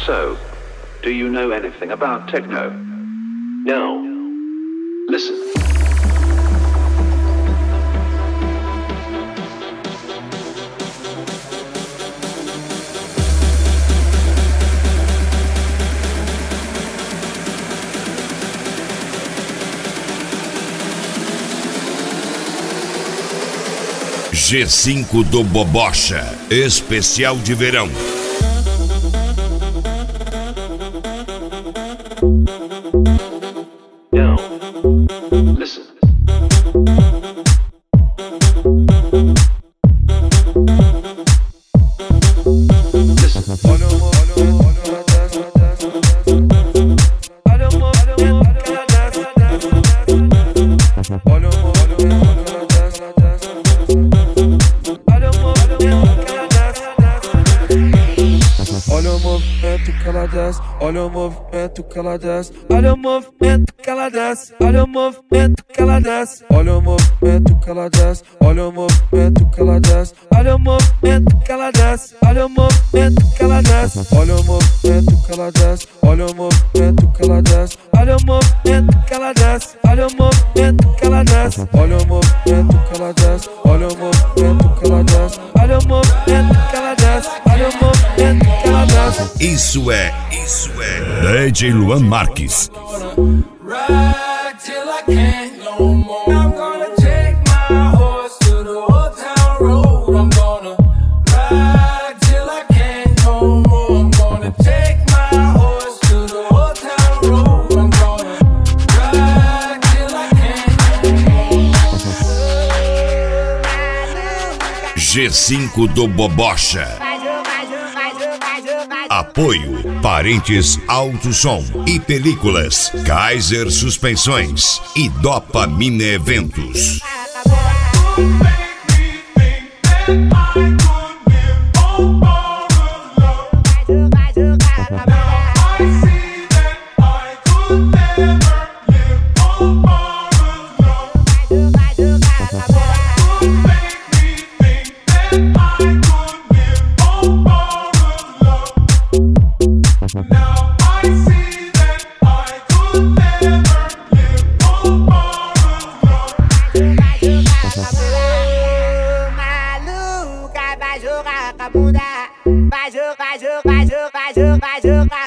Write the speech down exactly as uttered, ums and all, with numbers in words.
So, do you know anything about techno? No. Listen. G cinco do Bobocha, especial de verão. Now, listen. Olha o movimento que ela desce, olha o movimento que ela desce, olha o movimento que ela desce, olha o movimento que ela desce, olha o movimento que ela desce, olha o movimento que ela desce, olha o movimento que ela desce, olha o movimento que ela desce, olha o movimento que ela desce, olha o movimento que ela desce, olha o movimento que ela desce, olha o movimento que ela desce, olha o movimento que ela desce, olha o movimento que ela desce, olha o movimento que ela desce. Isso é, isso é D J Luan Marques. Ride till I can't no more. I'm gonna take my horse to the old town road. I'm gonna ride till I can't no more. I'm gonna take my horse to the old town road. I'm gonna ride till I can't no more. G cinco do Bobocha. Apoio Parentes Alto Som e Películas, Kaiser Suspensões e Dopamina Eventos. Vai jogar, vai jogar, vai jogar, vai jogar, vai jogar.